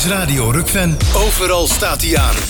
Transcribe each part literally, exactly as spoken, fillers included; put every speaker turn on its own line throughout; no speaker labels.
is Radio Rukven. Overal staat hij aan.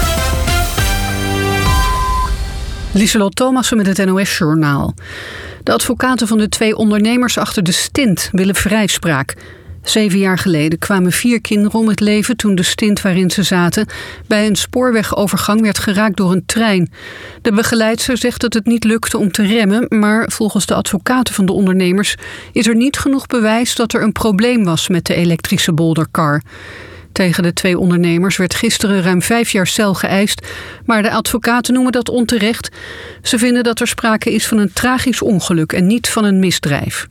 Lieselot Thomassen met het N O S-journaal. De advocaten van de twee ondernemers achter de stint willen vrijspraak. Zeven jaar geleden kwamen vier kinderen om het leven toen de stint waarin ze zaten bij een spoorwegovergang werd geraakt door een trein. De begeleidster zegt dat het niet lukte om te remmen, maar volgens de advocaten van de ondernemers is er niet genoeg bewijs dat er een probleem was met de elektrische bolderkar. Tegen de twee ondernemers werd gisteren ruim vijf jaar cel geëist, maar de advocaten noemen dat onterecht. Ze vinden dat er sprake is van een tragisch ongeluk en niet van een misdrijf.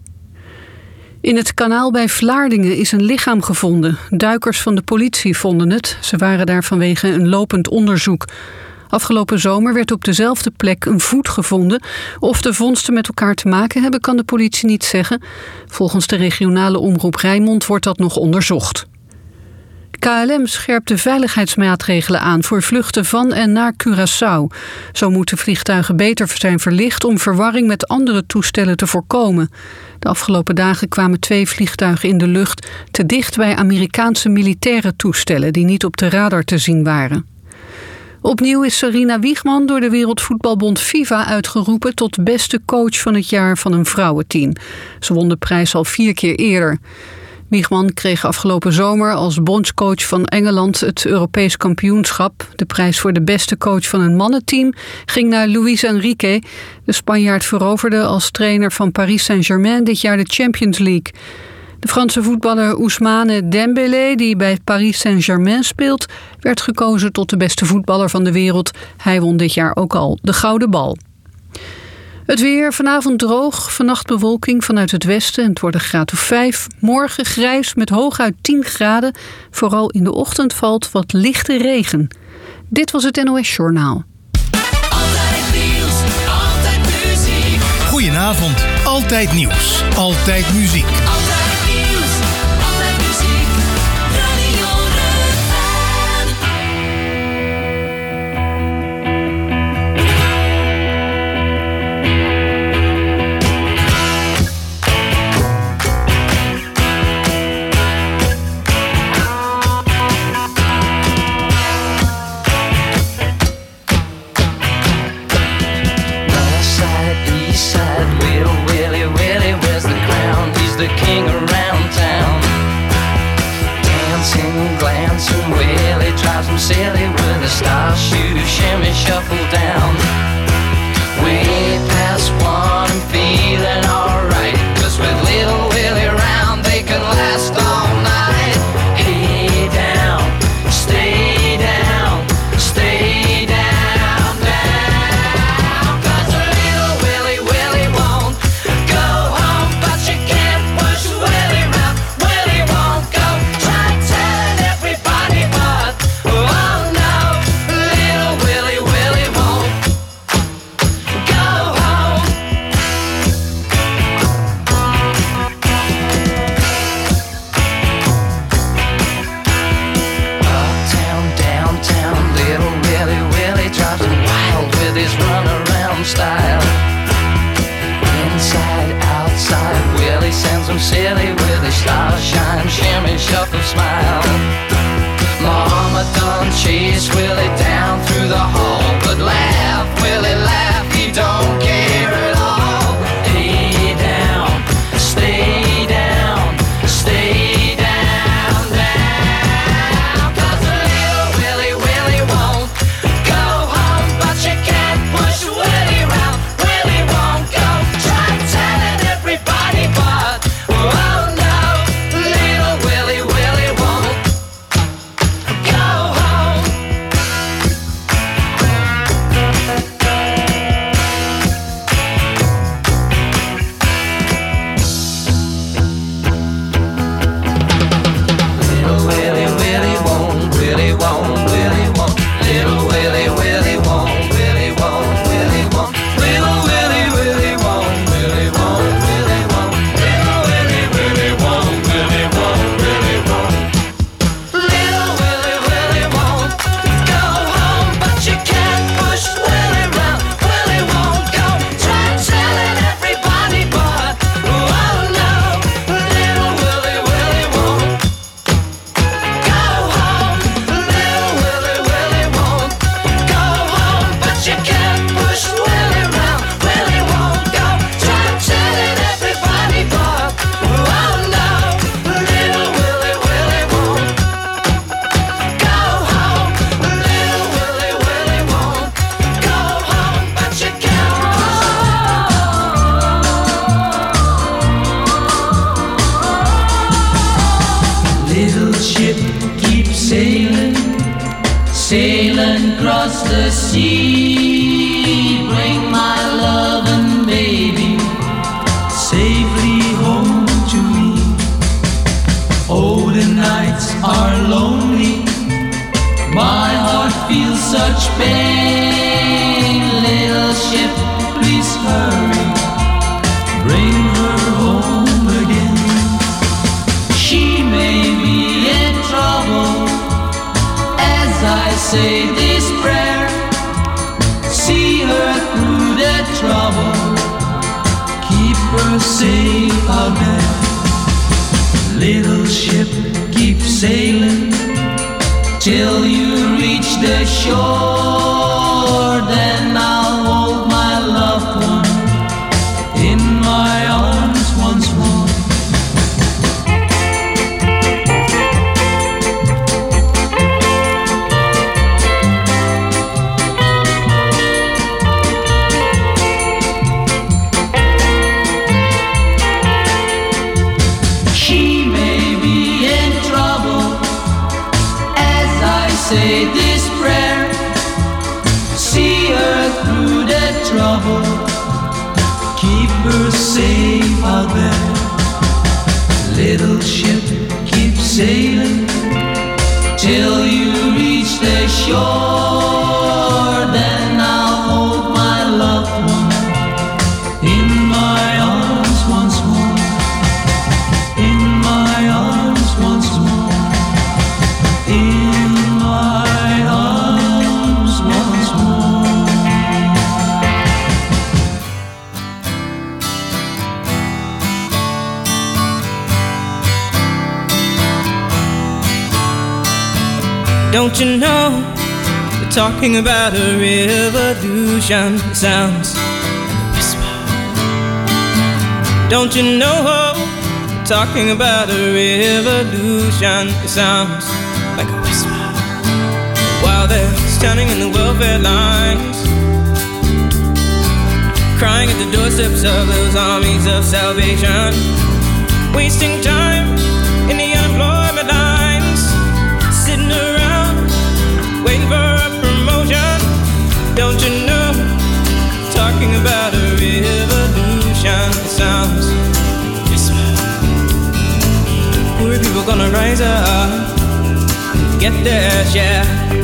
In het kanaal bij Vlaardingen is een lichaam gevonden. Duikers van de politie vonden het. Ze waren daar vanwege een lopend onderzoek. Afgelopen zomer werd op dezelfde plek een voet gevonden. Of de vondsten met elkaar te maken hebben, kan de politie niet zeggen. Volgens de regionale omroep Rijnmond wordt dat nog onderzocht. K L M scherpt de veiligheidsmaatregelen aan voor vluchten van en naar Curaçao. Zo moeten vliegtuigen beter zijn verlicht om verwarring met andere toestellen te voorkomen. De afgelopen dagen kwamen twee vliegtuigen in de lucht te dicht bij Amerikaanse militaire toestellen die niet op de radar te zien waren. Opnieuw is Sarina Wiegman door de Wereldvoetbalbond FIFA uitgeroepen tot beste coach van het jaar van een vrouwenteam. Ze won de prijs al vier keer eerder. Wiegman kreeg afgelopen zomer als bondscoach van Engeland het Europees kampioenschap. De prijs voor de beste coach van een mannenteam ging naar Luis Enrique. De Spanjaard veroverde als trainer van Paris Saint-Germain dit jaar de Champions League. De Franse voetballer Ousmane Dembélé, die bij Paris Saint-Germain speelt, werd gekozen tot de beste voetballer van de wereld. Hij won dit jaar ook al de Gouden Bal. Het weer, vanavond droog, vannacht bewolking vanuit het westen. Het wordt een graad of vijf. Morgen grijs met hooguit tien graden. Vooral in de ochtend valt wat lichte regen. Dit was het N O S-journaal.
Altijd nieuws, altijd muziek.
Goedenavond, altijd nieuws, altijd muziek.
Altijd nieuws, altijd muziek. Radio Rukven.
The king around town, dancing, glancing, Willie drives him silly with a star shoe, shimmy, shuffle down. Way past one and feeling alright, 'cause with little Willie around they can last all night. Hey down, stay down, stay down, down, 'cause little Willie, Willie won't go home, but you can't. Style. Inside, outside, Willie sends him silly with his starshine, shimmy, shuffle, smile. Mama done chase Willie down through the hall, but laugh, Willie, laugh, he don't care at all. Hey down, stay down, stay down, down, 'cause little Willie, Willie won't go home, but you can't push Willie.
such pain. Little ship, please hurry, bring her home again. She may be in trouble as I say this prayer. See her through the trouble, keep her safe out there. Little ship, keep sailing till you reach the shore. Then I'll hold my loved one in my arms once more. Say this prayer, see her through the trouble, keep her safe out there. Little ship, keep sailing till you reach the shore. Then I'll hold my loved one in my arms once more, in my arms once more, in
Don't you know, we're talking about a revolution. It sounds like a whisper. Don't you know, we're talking about a revolution. It sounds like a whisper. While they're standing in the welfare lines, crying at the doorsteps of those armies of salvation, wasting time in the unemployment lines, sitting around waiting for a promotion. Don't you know, talking about a revolution. It sounds whisper. Poor people gonna rise up, get their share.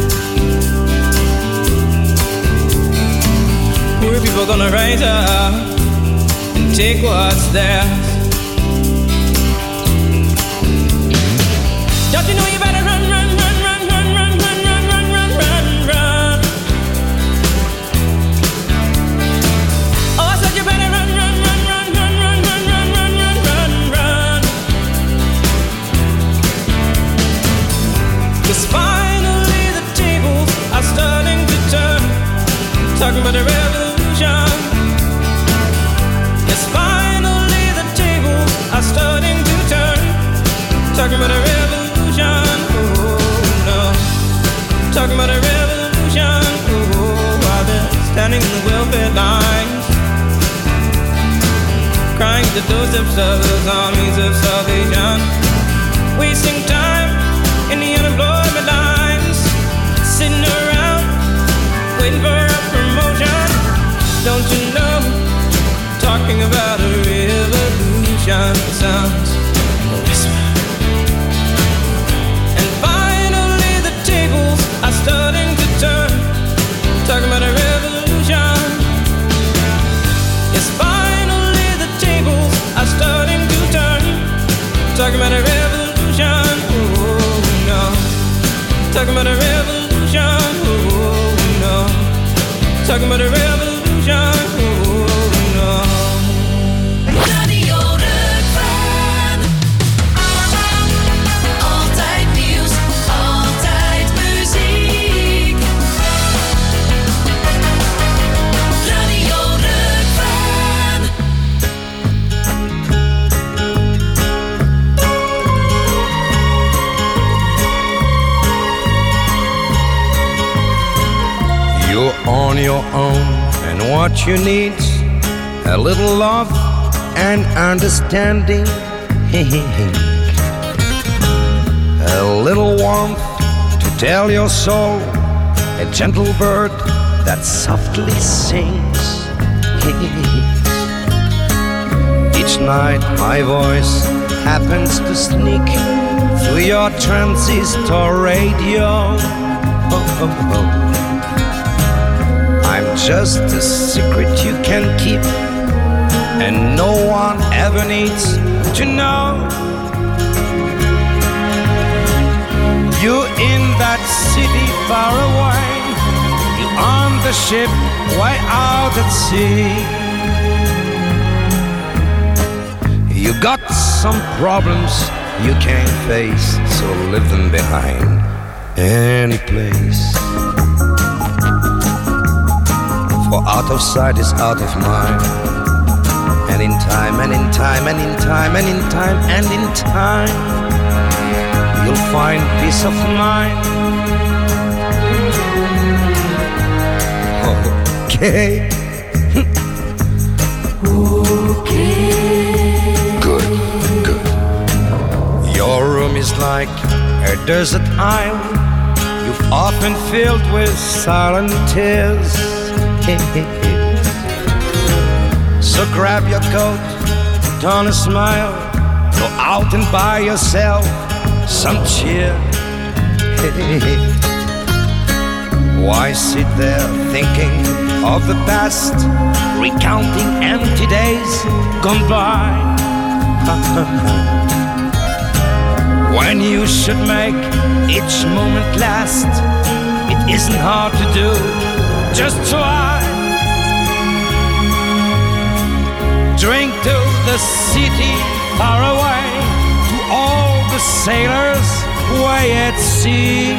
Poor people gonna rise up and take what's theirs. Don't you know you better run, run, run, run, run, run, run, run, run, run, run, run. Oh, I said you better run, run, run, run, run, run, run, run, run, run, run, run. 'Cause finally the tables are starting to turn, talking about a revolution. Yes, finally the tables are starting to turn, talking about a revolution. Oh no, talking about a revolution. Oh, while they're standing in the welfare lines, crying at the doorsteps of those armies of salvation, wasting time in the unemployment lines, sitting around waiting for a promotion. Don't you know, talking about a revolution. Sounds like a whisper. And finally the tables are starting to turn, talking about a revolution. Yes, finally the tables are starting to turn, talking about a revolution. Oh no, talking about a revolution. Oh no, talking about a revolution. Oh no.
Radio Rukven. Altijd nieuws, altijd muziek. Radio Rukven.
You're on your own, and what you need's a little love and understanding. A little warmth to tell your soul, a gentle bird that softly sings. Each night my voice happens to sneak through your transistor radio. Oh, oh, oh. I'm just a secret you can keep, and no one ever needs to know. You're in that city far away, you're on the ship way out at sea. You got some problems you can't face, so leave them behind any place. For out of sight is out of mind, and in time, and in time, and in time, and in time, and in time, you'll find peace of mind. Okay. Okay. Good, good. Your room is like a desert island, you've often filled with silent tears. So grab your coat, don't smile, go out and buy yourself some cheer. Why sit there thinking of the past, recounting empty days gone by? When you should make each moment last, it isn't hard to do, just try. Drink to the city far away, to all the sailors way at sea,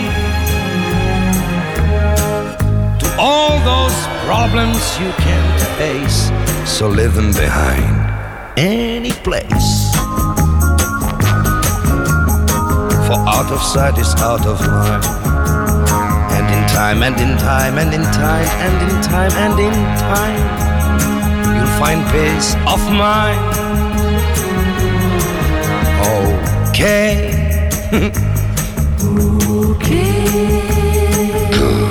to all those problems you can't face, so leave them behind any place. For out of sight is out of mind, and in time, and in time, and in time, and in time, and in time, you'll find peace of mind. Okay. Okay. Good.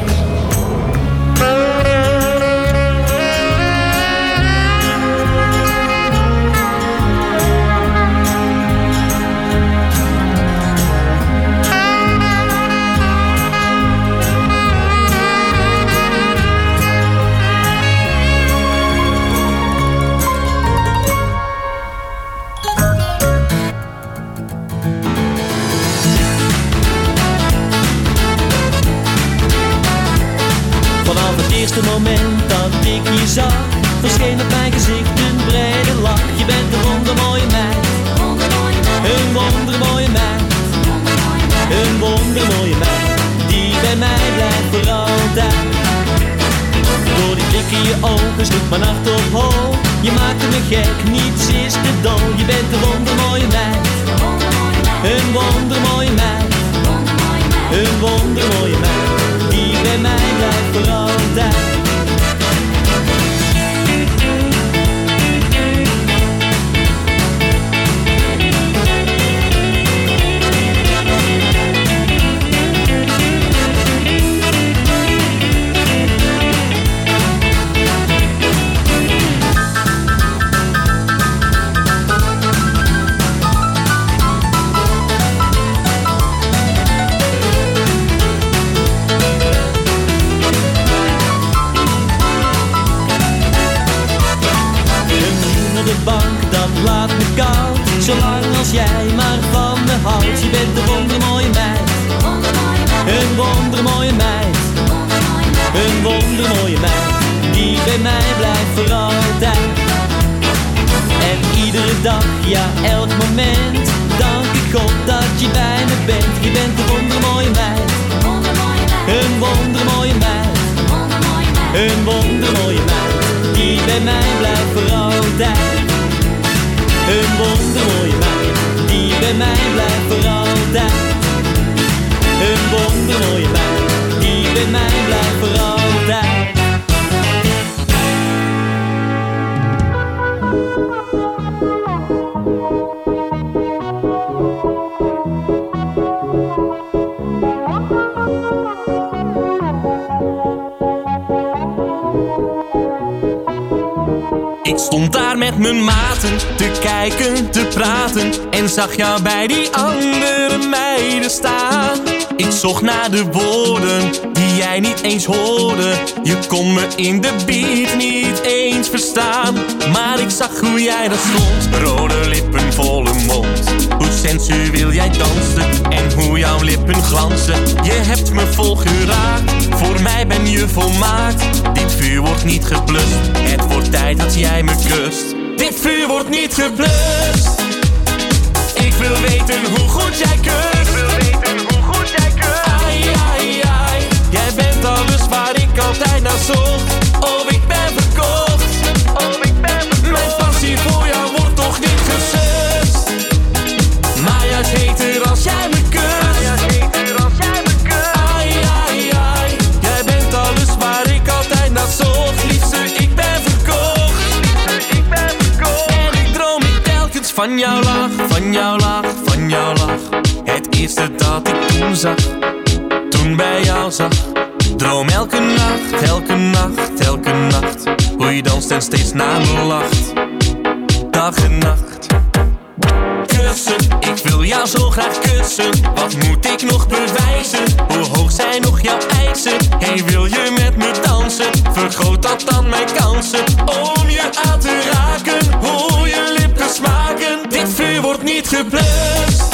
Het eerste moment dat ik je zag, verscheen op mijn gezicht een brede lach. Je bent een wondermooie meid, een wondermooie meid, een wondermooie meid, die bij mij blijft voor altijd. Door die blik in je ogen sloeg mijn hart op hol. Je maakte me gek, niets is te dol. Je bent een wondermooie meid, een wondermooie meid, een wondermooie meid, die bij mij blijft voor altijd. Laat me koud, zolang als jij maar van me houdt. Je bent een wondermooie meid, een wondermooie meid, een wondermooie meid, die bij mij blijft voor altijd. En iedere dag, ja elk moment, dank ik God dat je bij me bent. Je bent een wondermooie meid, een wondermooie meid, een wondermooie meid, die bij mij blijft voor altijd. Een wondermooie meid, die bij mij blijft voor altijd. Een wondermooie meid, die bij mij blijft voor altijd.
Ik stond daar met mijn maten te kijken, te praten en zag jou bij die andere meiden staan. Ik zocht naar de woorden die jij niet eens hoorde. Je kon me in de beat niet eens verstaan. Maar ik zag hoe jij daar stond. Rode lippen, volle mond. Hoe sensueel jij danste en hoe jouw lippen glanzen. Je hebt me vol geraakt. Voor mij ben je volmaakt. Dit vuur wordt niet geblust. Het wordt tijd dat jij me kust. Dit vuur wordt niet geblust. Ik wil weten hoe goed jij kust. Ik wil weten hoe goed jij kust. Ai, ai, ai. Jij bent alles waar ik altijd naar zocht. Oh, ik ben verkocht. Oh, ik ben verkocht. Mijn passie voor jou wordt toch niet gesust. Maar juist heter als jij me kust. Juist heter als jij me kust. Ai, ai, ai. Jij bent alles waar ik altijd naar zocht. Liefste, ik ben verkocht. Liefste, ik ben verkocht. En ik droom ik telkens van jouw lach. Van jouw lach, van jouw lach. Het eerste dat ik toen zag, toen bij jou zag. Droom elke nacht, elke nacht, elke nacht. Hoe je danst en steeds naar me lacht. Dag en nacht. Kussen, ik wil jou zo graag kussen. Wat moet ik nog bewijzen? Hoe hoog zijn nog jouw eisen? Hey, wil je met me dansen? Vergroot dat dan mijn kansen om je aan te raken. Hoe je lippen smaken. Dit vuur wordt niet geblust.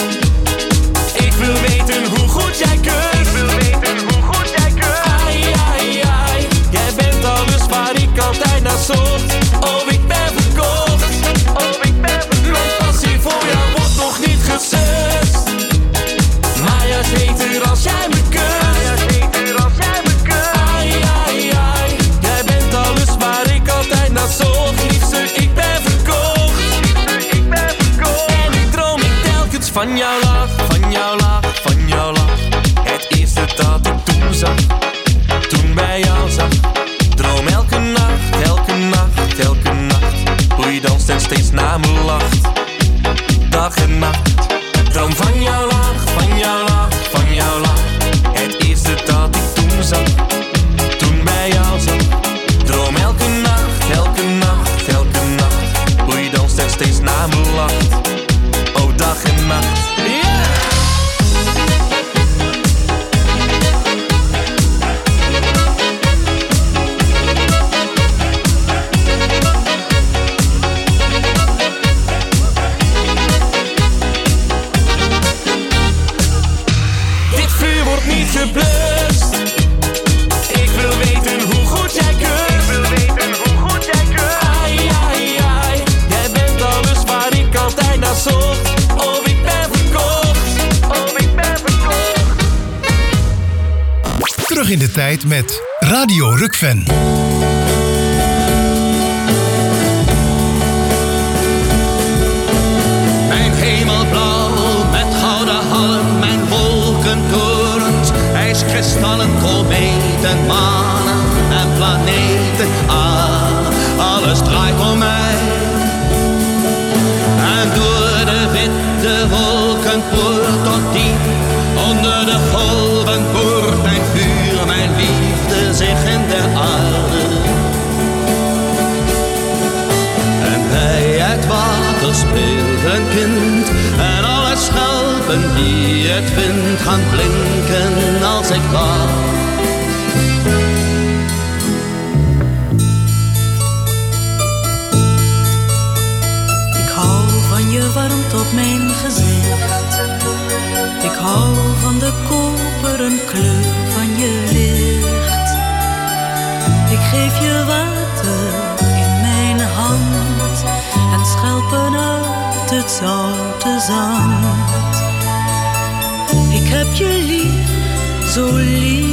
Ik wil weten hoe goed jij kunt. Ik wil weten hoe goed jij kunt. Ai, ai, ai. Jij bent alles waar ik altijd naar zocht. Oh, ik ben verkocht. Oh, ik ben verkocht. Mijn passie voor jou wordt nog niet gesust. Maar juist heter als jij me kust. Juist heter als jij me kust. Ai, ai, ai. Jij bent alles waar ik altijd naar zocht. Liefste, ik ben verkocht. Liefste, ik ben verkocht. En ik droom ik telkens van jouw lach. Van jouw lach, van jouw lach. Het eerste dat ik toen zag, toen bij jou zag. Droom elke nacht, elke nacht, elke nacht. Hoe je danst en steeds naar me lacht. Dag en nacht. Droom van jouw lach, van jouw lach, van jouw lach. Het eerste dat ik toen zag, toen bij jou zag. Droom elke nacht, elke nacht, elke nacht. Hoe je danst en steeds naar me lacht. Oh, dag en nacht. Yeah! Geblust. Ik wil weten hoe goed jij kunt. Ik wil weten hoe goed jij kunt. Ai, ai, ai. Jij bent alles waar ik altijd naar zocht. Oh, ik ben verkocht. Oh, ik ben verkocht.
Terug in de tijd met Radio Rukven.
Mijn hemelblauw met gouden halm, mijn wolkentorens, ijskristallen, kometen, manen en planeten. Ah, alles draait om mij. En door de witte wolken poort tot diep onder de golven poort mijn vuur, mijn liefde zich in de aarde. En bij het water speelt een kind en alle schelpen die het vindt gaan blinken als ik wacht.
Ik hou van je warmte op mijn gezicht. Ik hou van de koperen kleur van je licht. Ik geef je water in mijn hand en schelpen uit het zoute zand. Ik heb je lief, zo lief.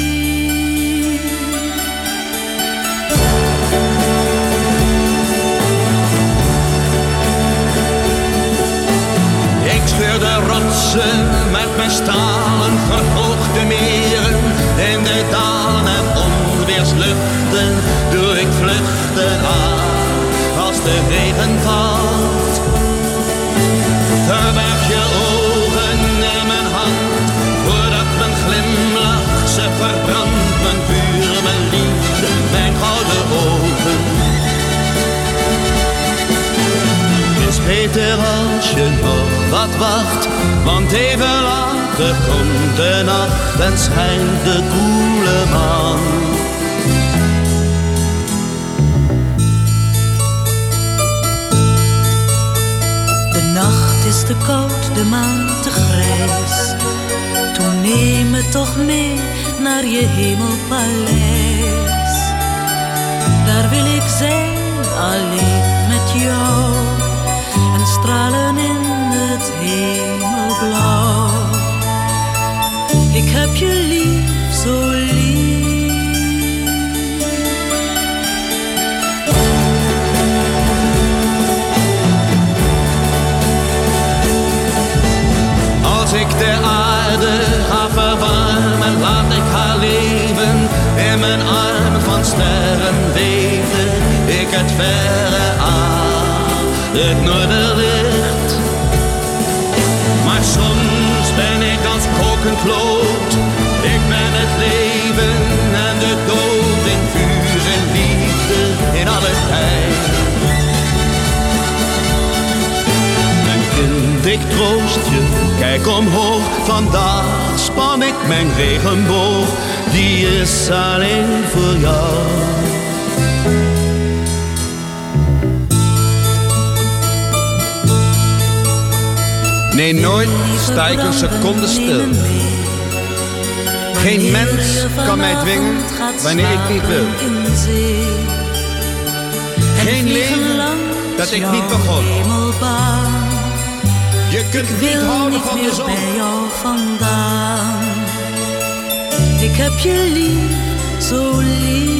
Ik scheur de rotsen met mijn stalen, verhoog de meren in de dalen en onweersluchten doe ik vluchten aan als de regen valt. Verberg je ogen in mijn hand, voordat mijn glimlach ze verbrandt. Mijn vuur, mijn liefde, mijn gouden ogen. Is beter als je nog wat wacht, want even later later komt de nacht en schijnt de koele maan.
De nacht is te koud, de maan te grijs. Toen neem me toch mee naar je hemelpaleis. Daar wil ik zijn, alleen met jou. En stralen in het hemelblauw. Ik heb je lief, zo lief.
Als ik de aarde ga verwarmen, laat ik haar leven. In mijn armen van sterren weten ik het verre aan, het noorderlicht. Maar soms ben ik als kokend lood. Ik ben het leven en de dood in vuur en liefde in alle tijd. Mijn kind, ik troost je, kijk omhoog. Vandaag span ik mijn regenboog, die is alleen voor jou. Nee, nooit sta ik een seconde stil. Geen mens kan mij dwingen wanneer ik niet wil. Geen leven dat ik niet begon. Je kunt niet houden van de zon.
Bij jou vandaan. Ik heb je lief, zo lief.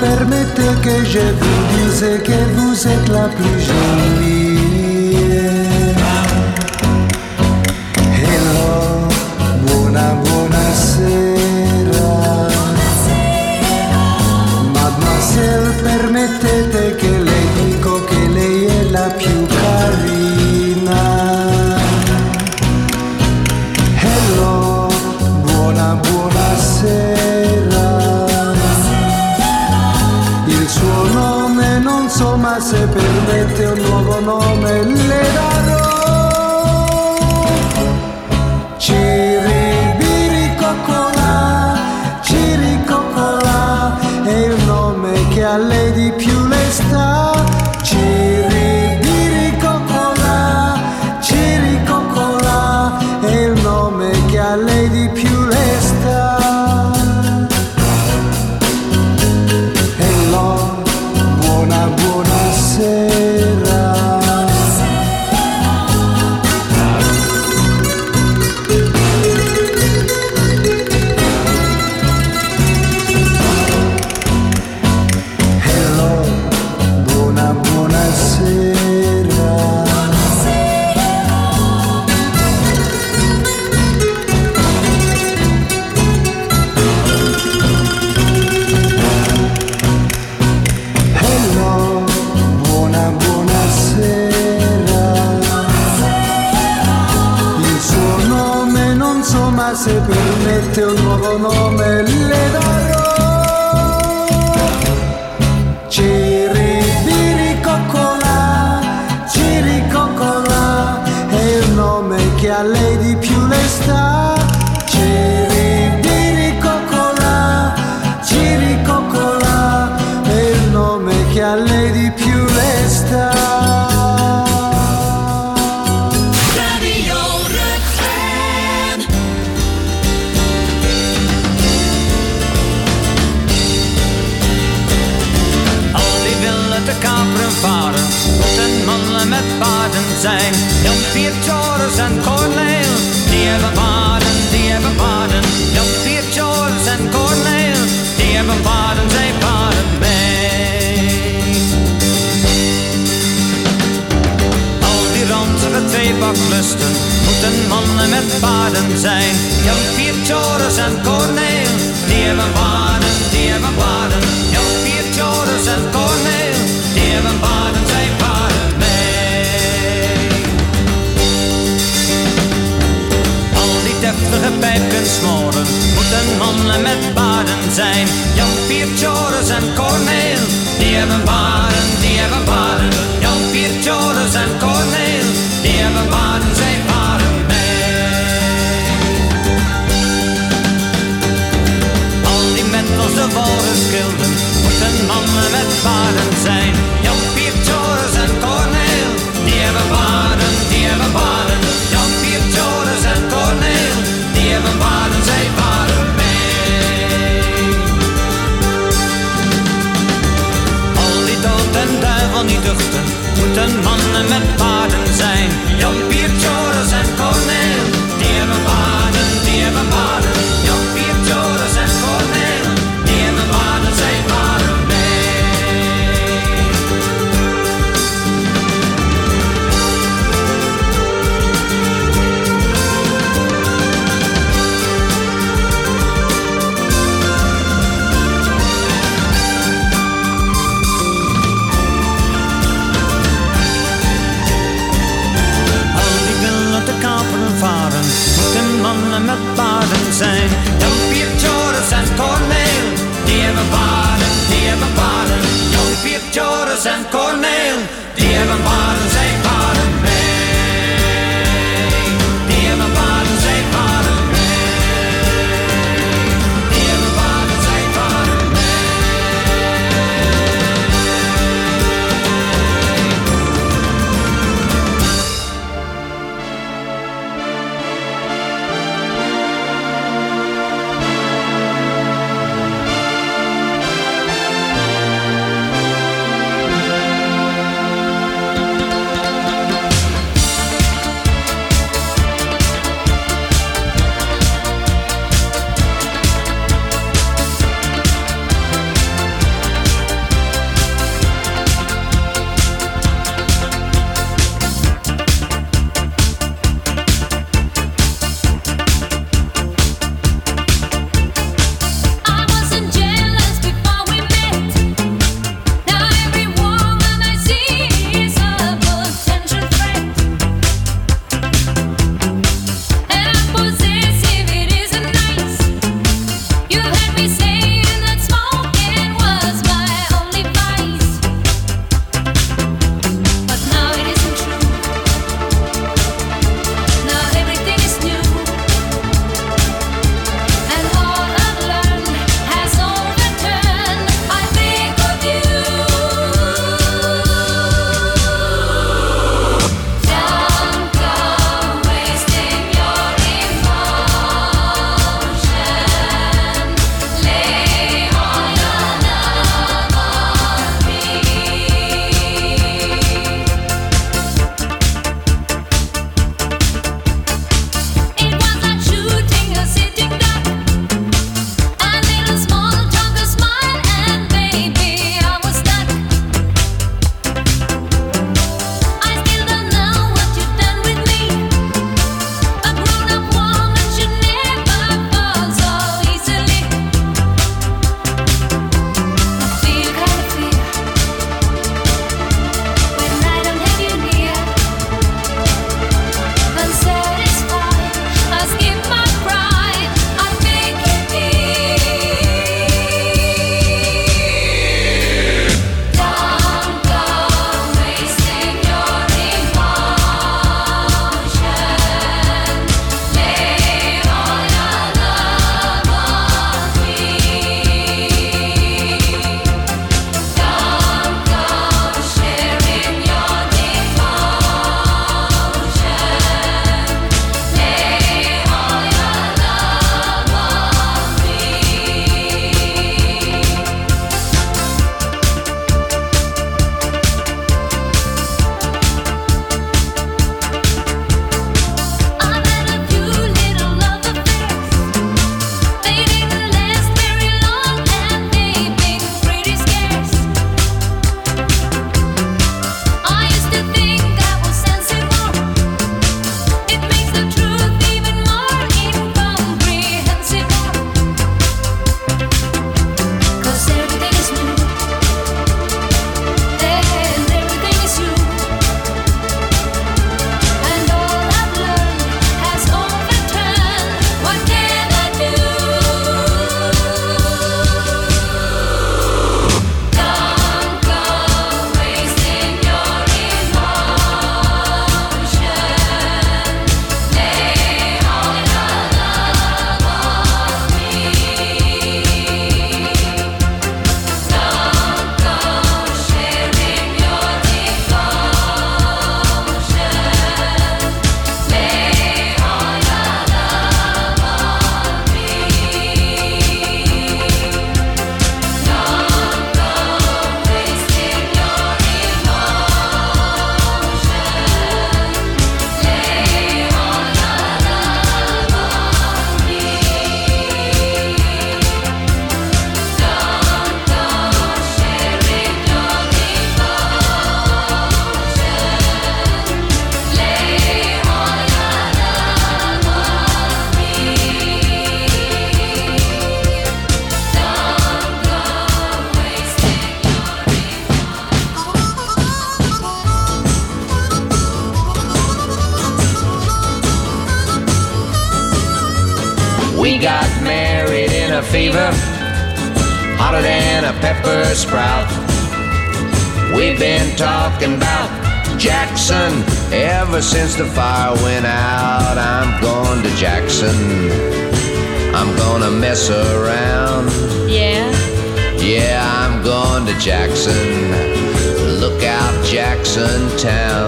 permettez que je vous dise que vous êtes la plus jolie. Hello, buona buonasera. Mademoiselle, permettete che le dico che lei è la più carina. Hello, buona buonasera. Il suo nome non so, ma se permette un nuovo nome le darò. Ciribiricoccola, Ciricoccola è il nome che a lei di più le sta. Ciribiricoccola, Ciricoccola è il nome che a lei di più le sta. Hello, buona buonasera. Hello, buona buonasera. Hello, buona buonasera. Il suo nome non so, ma se permette un nuovo nome le darò. Ciribiricoccola, Ciricoccola è il nome che a lei di più le sta. Ciribiricoccola, Ciricoccola è il nome che a lei di più le sta.
Radio Refrain.
Al die willen te kaperen varen, moeten mannen met paarden zijn. Jan Pier, Joris en Corneel, die hebben paarden, die hebben paarden. Jan Pier, Joris en Corneel, die hebben paarden, zij paarden mee. Al die ranzige tweebaklusten, moeten mannen met paarden zijn. Jan Pier, Joris en Corneel, die hebben paarden, die hebben paarden. Jan Pier, Joris en Corneel, die hebben paarden, zij paarden mee. Al die deftige pijpkensmoren moeten mannen met paarden zijn. Jan Pier, Joris en Corneel, die hebben paarden, die hebben paarden. Jan Pier, Joris en Corneel, die hebben paarden, zij paarden mee. Al die met als de walrusgilden moeten mannen met paarden zijn. Jan Pier, Joris en Corneel, die hebben paarden, die hebben paarden. Jan Pier, Joris en Corneel, die hebben paarden, zij paarden mee. Al die dood en duivel niet duchten, moeten mannen met paarden zijn. Jan Pier, Joris en Corneel, die hebben paarden, die hebben paarden. Jan Pier, Joris en Corneel, die hebben paarden, zij paarden mee. Al die willen te kaperen varen, moeten mannen met paarden zijn. Jan Pier, Joris en Corneel, die hebben paarden, die hebben paarden. Jan Pier, Joris en Corneel, die hebben paarden, zij paarden mee. Die hebben paarden, zij paarden mee. Die hebben paarden, zij paarden mee.
got married in a fever, hotter than a pepper sprout. We've been talking about Jackson ever since the fire went out. I'm going to Jackson, I'm gonna mess around.
Yeah?
Yeah, I'm going to Jackson, look out Jackson Town.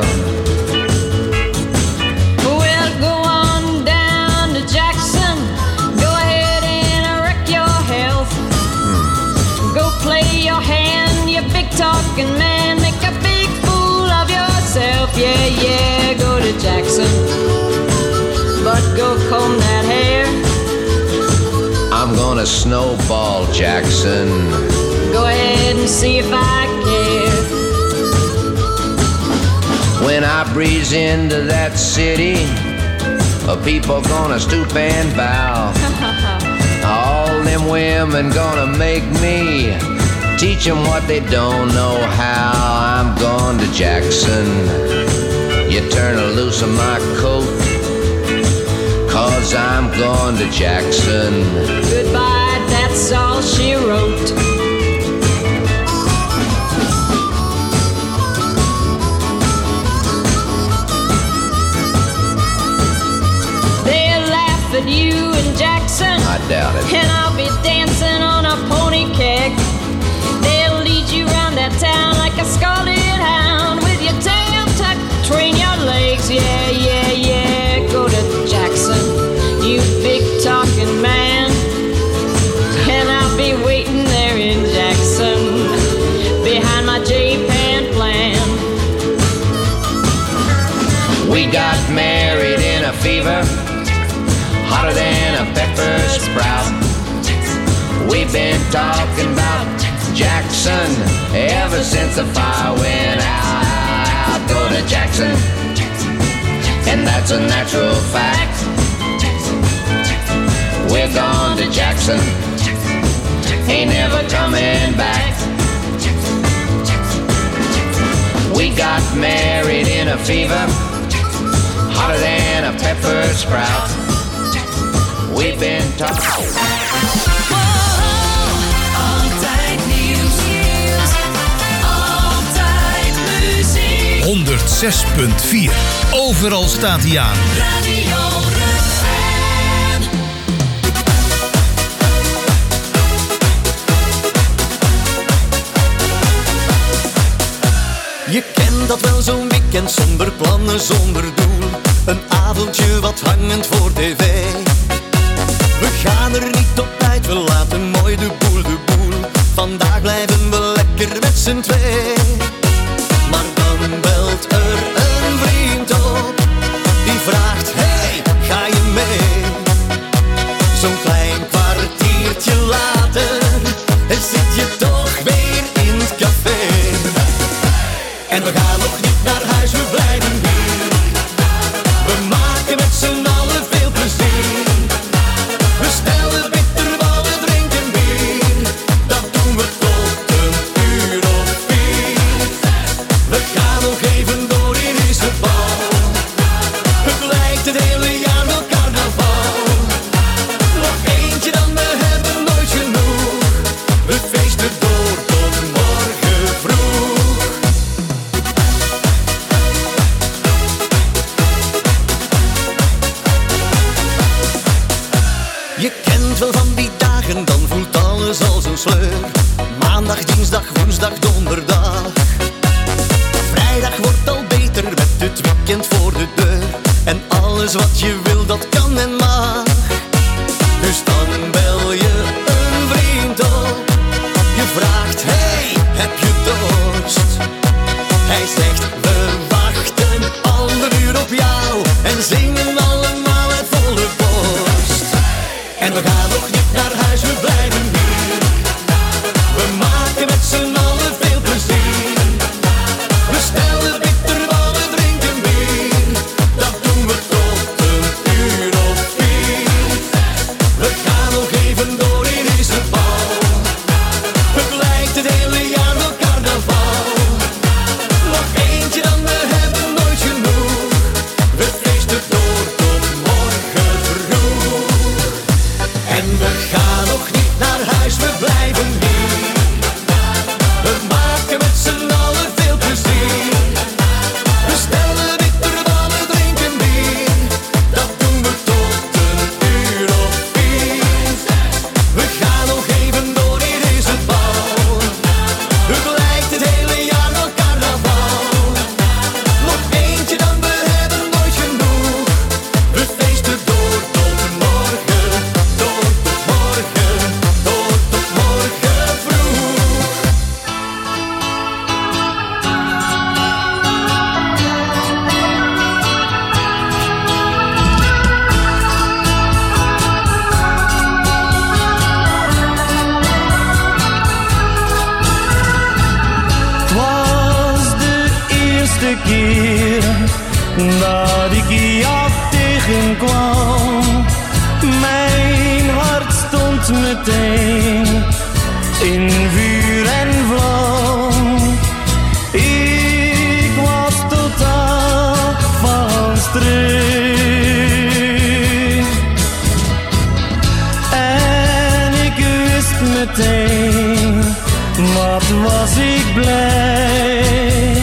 Well, go on down to Jackson, go ahead and wreck your health. Hmm. Go play your hand, you big talking man, make a big fool of yourself. Yeah, yeah, go to Jackson, but go comb that hair.
I'm gonna snowball Jackson.
Go ahead and see if I care.
When I breeze into that city, people gonna stoop and bow. All them women gonna make me teach them what they don't know how. I'm going to Jackson, you turn loose of my coat, cause I'm going to Jackson.
Goodbye, that's all she wrote. They'll laugh at you in Jackson,
I doubt it.
And I'll be dancing on a pony keg. They'll lead you around that town like a scalded hound, with your tail tucked between your legs. Yeah, yeah, yeah, go to Jackson, you big talking man, and I'll be waiting there in Jackson, behind my J-Pan plan.
We got married in a fever, hotter than a pepper sprout. We've been talking about Jackson ever since the fire went out. Go to Jackson, and that's a natural fact. We're gone to Jackson, ain't never coming back. We got married in a fever, hotter than a pepper sprout. We've been talking.
Altijd nieuws, altijd muziek.
honderd zes punt vier. Overal staat hij aan.
Radio Refrein.
Je kent dat wel, zo'n weekend zonder plannen, zonder doel. Een avondje wat hangend voor tv. We gaan er niet op tijd, we laten mooi de boel, de boel. Vandaag blijven we lekker met z'n twee. Maar dan belt er een vriend op, die vraagt, hey, ga je mee? Zo'n klein kwartiertje later zit je toch weer in het café. En we gaan nog niet naar huis, we blijven hier. We maken met z'n allen veel plezier. We stellen bitterballen, drinken bier. Dat doen we tot een uur of vier. We gaan nog even door in Isabel. Het lijkt het hele jaar wel carnaval. Nog eentje dan, we hebben nooit genoeg. We feesten door tot morgen vroeg. Je kent wel van die dagen, dan voelt alles als een sleur. Maandag, dinsdag, woensdag, donderdag. Vrijdag wordt al beter met het weekend voor de deur. En alles wat je wil, dat kan en mag. Dus dan bel je een vriend op. Je vraagt, hey, heb je dorst? Hij zegt, we wachten anderuur op jou. En zingen allemaal uit volle borst. En we gaan nog niet naar huis, we blijven hier. We maken met z'n allen veel plezier.
eerste keer dat ik jou tegenkwam, mijn hart stond meteen in vuur en vlam. Ik was totaal van streek en ik wist meteen, wat was ik blij.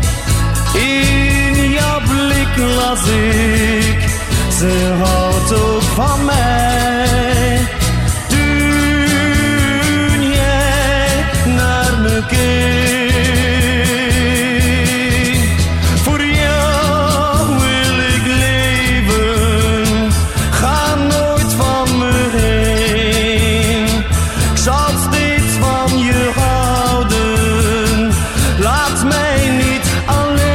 In jouw blik las ik, ze houdt ook van mij. Toen jij naar me keek, voor jou wil ik leven, ga nooit van me heen. Ik zal steeds van je houden, laat mij niet alleen.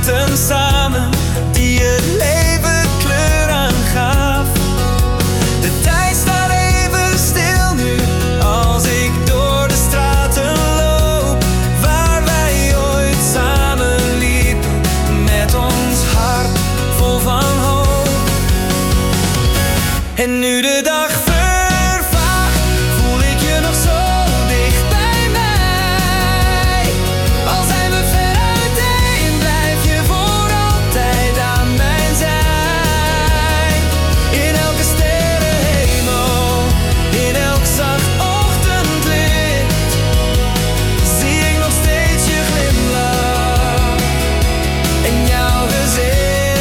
momenten samen die het leven kleur aangaf. De tijd staat even stil nu als ik door de straten loop waar wij ooit samen liepen met ons hart vol van hoop. En nu de dag vervaagt, voel ik je nog zo dicht bij mij. Al zijn we ver uiteen, blijf je voor altijd aan mijn zij. In elke sterrenhemel, in elk zacht ochtendlicht, zie ik nog steeds je glimlach en jouw gezicht.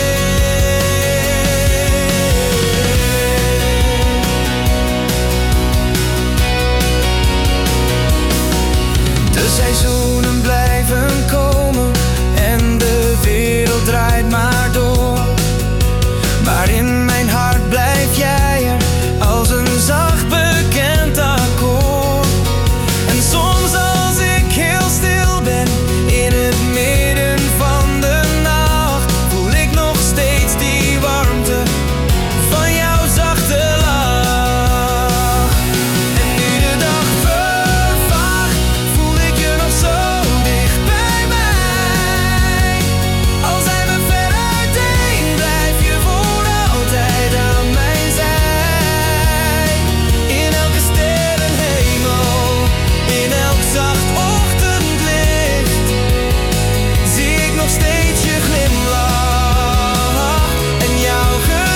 De seizoenen blijven komen en de wereld draait maar door. Maar in mijn hart blijf jij er als een zacht bekend akkoord. En soms als ik heel stil ben in het midden van de nacht, voel ik nog steeds die warmte van jouw zachte lach. En nu de dag vervaagt, voel ik je nog zo dicht bij mij. Al zijn we ver uiteen, blijf je voor altijd aan mijn zij. In elke sterrenhemel, in elk zacht ochtendlicht, zie ik nog steeds je glimlach en jouw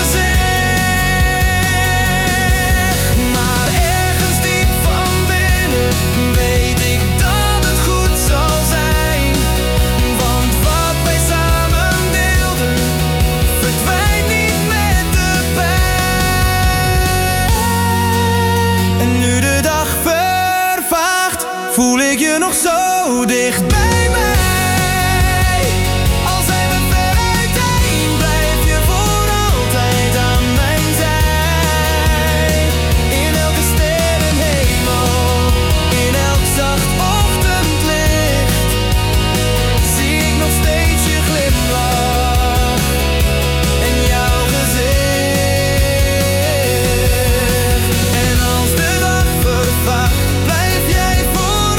gezicht. Maar ergens diep van binnen weet ik dat het goed zal zijn. Want wat wij samen deelden, verdwijnt niet met de pijn. En nu de dag vervaagt, voel ik je nog zo dicht bij mij. Al zijn we ver uiteen, blijf je voor altijd aan mijn zij. In elke sterrenhemel, in elk zacht ochtendlicht, zie ik nog steeds je glimlach en jouw gezicht. En als de dag vervaagt, blijf jij voor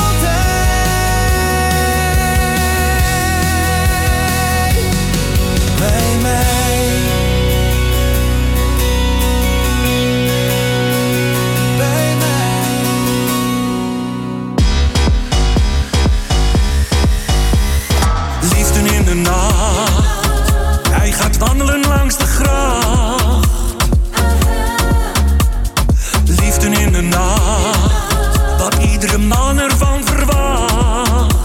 altijd bij mij. Bij mij.
Liefde in de nacht, hij gaat wandelen langs de gracht. Liefde in de nacht, wat iedere man ervan verwacht.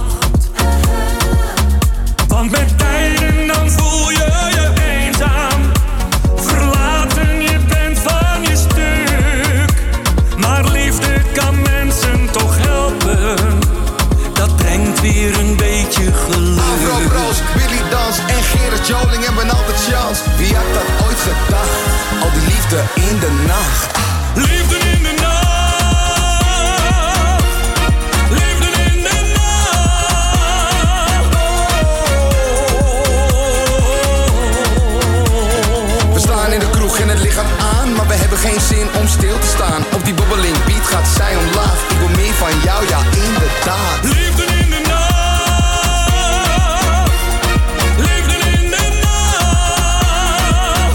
Want met tijden dan voel je je eenzaam, verlaten, je bent van je stuk. Maar liefde kan mensen toch helpen, dat brengt weer een beetje geluk.
Afro Bros, Willy Dans en Gerard Joling hebben altijd chance. Wie had dat ooit gedacht? Al die liefde in de nacht.
Liefde in de nacht, liefde in de nacht.
We staan in de kroeg en het licht gaat aan, maar we hebben geen zin om stil te staan. Op die bobbeling beat gaat zij omlaag. Ik wil meer van jou, ja inderdaad.
Liefde in de nacht, liefde in de nacht.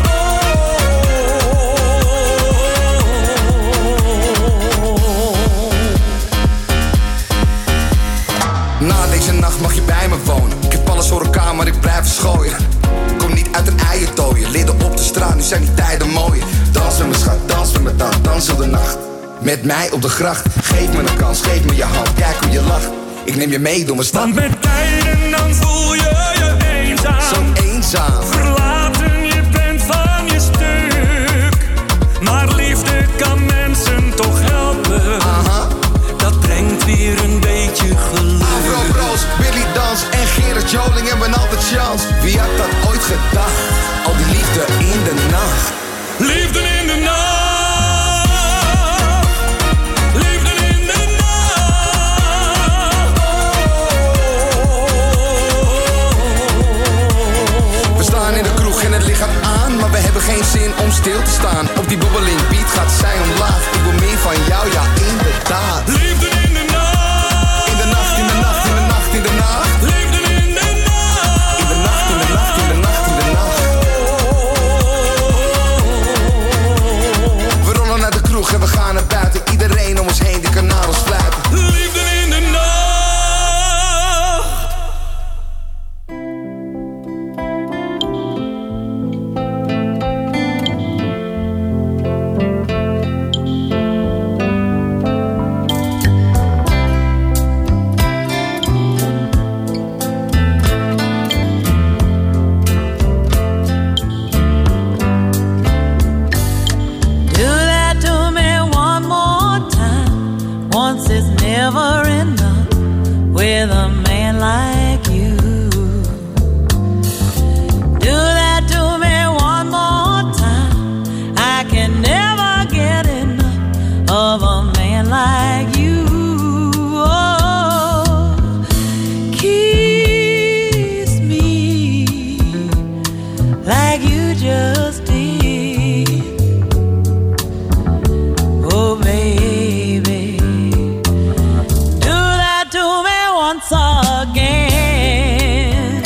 Na deze nacht mag je bij me wonen. Ik heb alles voor elkaar, maar ik blijf verschooien. Kom niet uit een eiertooien, leerde op de straat, nu zijn die tijden mooie. Dans met me schat, dans met me dan, dans heel de nacht. Met mij op de gracht, geef me een kans, geef me je hand, kijk hoe je lacht. Ik neem je mee door mijn stad.
Want met tijden dan voel je je eenzaam,
zo eenzaam,
verlaten, je bent van je stuk. Maar liefde kan mensen toch helpen.
Aha.
Dat brengt weer een beetje geluk.
Afro Bros, Willy Dans en Gerard Joling hebben altijd chance. Wie had dat ooit gedacht? Al die liefde in de nacht.
Liefde in de nacht.
staan. Op die bobbeling beat gaat zij omlaag. Ik wil meer van jou, ja inderdaad.
Liefde in de nacht.
In de nacht, in de nacht, in de nacht, in de nacht.
Liefde in de nacht.
In de nacht, in de nacht, in de nacht, in de nacht. We rollen naar de kroeg en we gaan naar buiten. Iedereen om ons heen die kan naar ons fluiten.
Liefde in de nacht.
Never enough with a man like you. Do that to me one more time. I can never get enough of a man like you. Oh, kiss me like you just did. Oh, baby. Once again,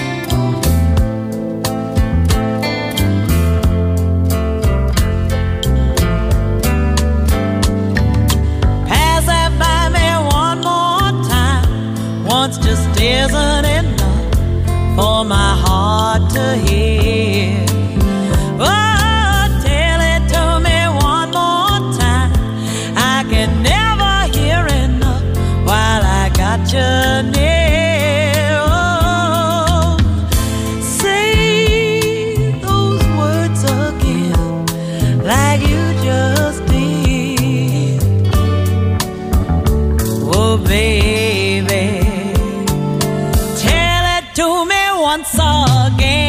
pass that by me one more time. Once just isn't enough for my heart to hear. Oh, tell it to me one more time. I can never hear enough while I got you near. Oh, say those words again like you just did. Oh, baby, tell it to me once again.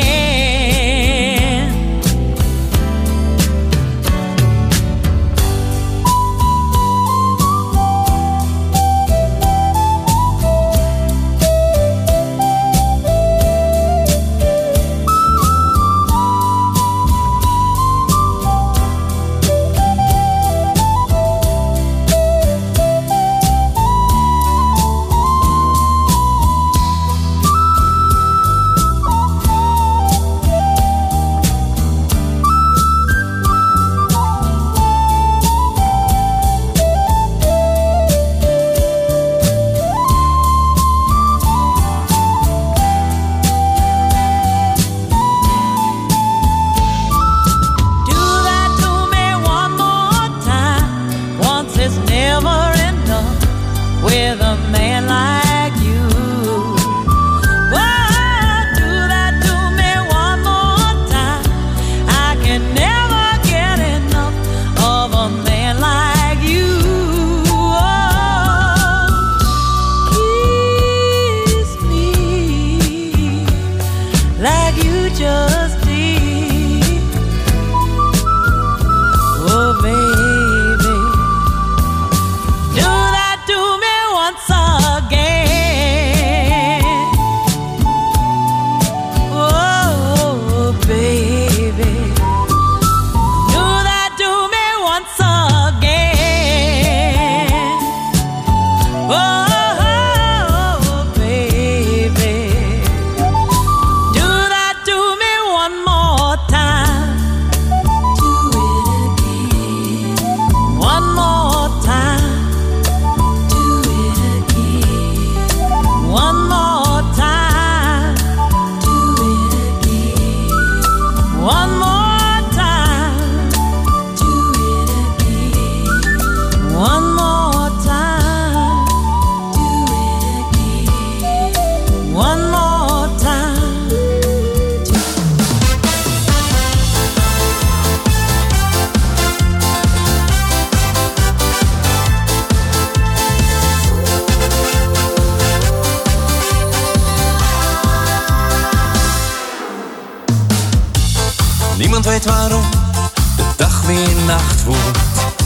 Niemand weet waarom de dag weer nacht wordt.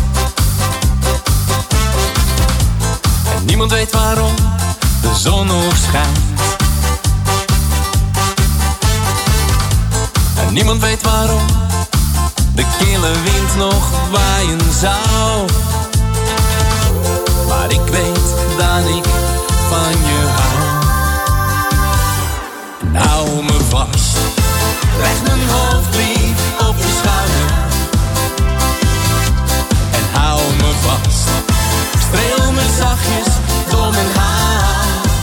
En niemand weet waarom de zon nog schijnt. En niemand weet waarom de kille wind nog waaien zou. Maar ik weet dat ik van je hou. En hou me vast, leg mijn hoofd lief op je schouder. En hou me vast, streel me zachtjes door mijn haar.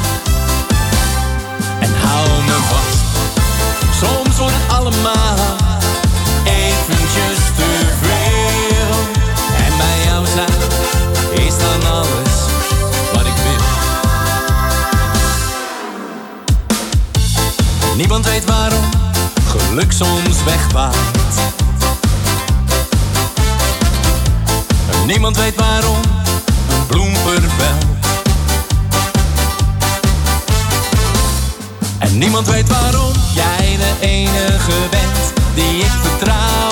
En hou me vast, soms wordt het allemaal eventjes te veel. En bij jou zijn is dan alles wat ik wil. Niemand weet waarom geluk soms wegwaait. En niemand weet waarom een bloem vervelt. En niemand weet waarom jij de enige bent die ik vertrouw.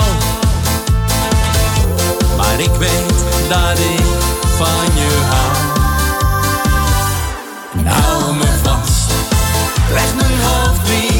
Maar ik weet dat ik van je hou. En hou me vast, leg me